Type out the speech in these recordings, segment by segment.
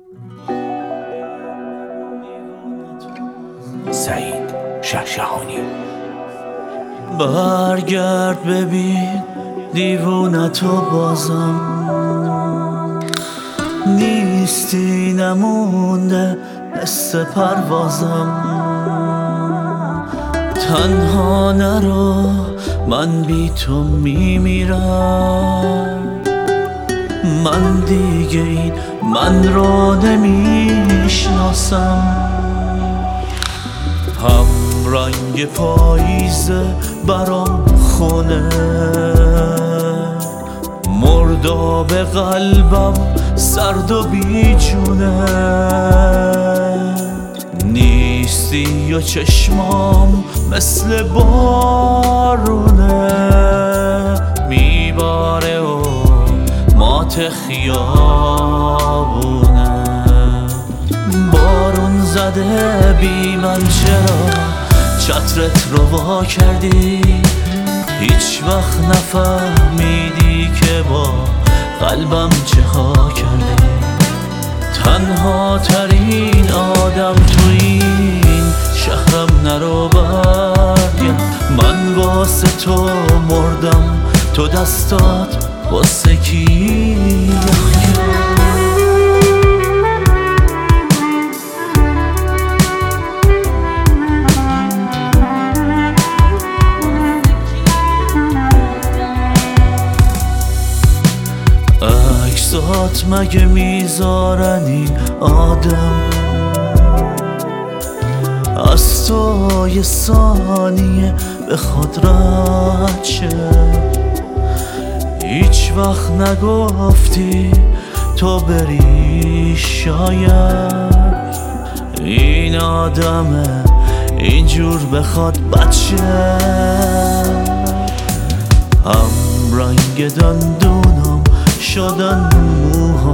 سعید شهشهانی. برگرد ببین دیوونتو بازم نیستی، نمونده حس پروازم. تنها نرو من بی تو میمیرم، من دیگه این من رو نمیشناسم. هم رنگ پاییزه برام خونه، مرداب قلبم سرد و بیجونه. نیستی و چشمام مثل بارونه، میباره و مات خیابونه. بارون زده بی من چرا چترت رو وا کردی؟ هیچ وقت نفهمیدی که با قلبم چه ها کردی. تنها ترین آدم تو این شهرم، نرو برگرد. من واسه تو مردم، تو دستات واسه کی یخ کرد؟ عکسات مگه میذارن این آدم از تو یه ثانیه به خود رد شه؟ هیچ وقت نگفتی تو بری، شاید این آدمه اینجور بخواد بچه. هم رنگ دندونم شدن موها،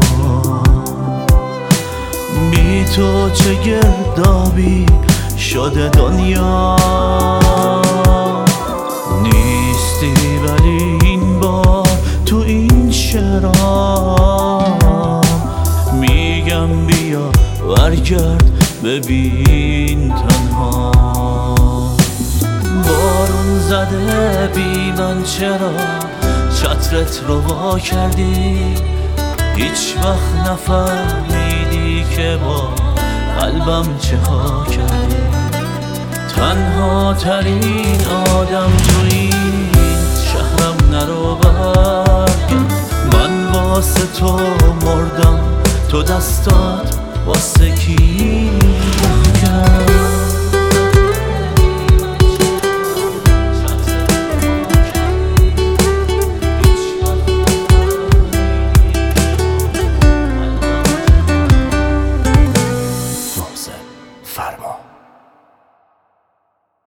بی تو چه گردابی شده دنیا. نیستی ولی این بار تو این شعرام میگم بیا برگرد ببین تنها. بارون زده بی من چرا چترت رو وا کردی؟ هیچ وقت نفهمیدی که با قلبم چه ها کردی. تنها ترین آدم تو این شهرم، نرو برگرد. من واسه تو مردم، تو دستات واسه کی کرد؟